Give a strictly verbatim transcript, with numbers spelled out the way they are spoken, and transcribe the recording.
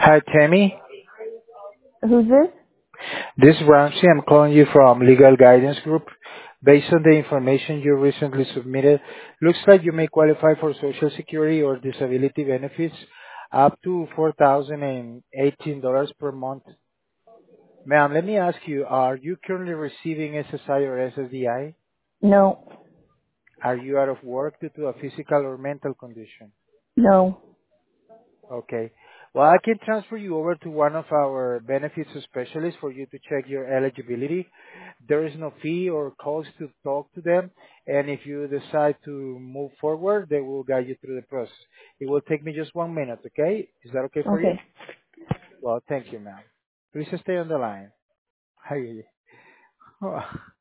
Hi, Tammy. Who's this? This is Ramsey. I'm calling you from Legal Guidance Group. Based on the information you recently submitted, looks like you may qualify for Social Security or disability benefits up to four thousand eighteen dollars per month. Ma'am, let me ask you, are you currently receiving S S I or S S D I? No, Are you out of work due to a physical or mental condition? no. Okay. Well, I can transfer you over to one of our benefits specialists for you to check your eligibility. There is no fee or cost to talk to them, and if you decide to move forward, they will guide you through the process. It will take me just one minute, okay? Is that okay for you? Okay. Well, thank you, ma'am. Please stay on the line. Hi.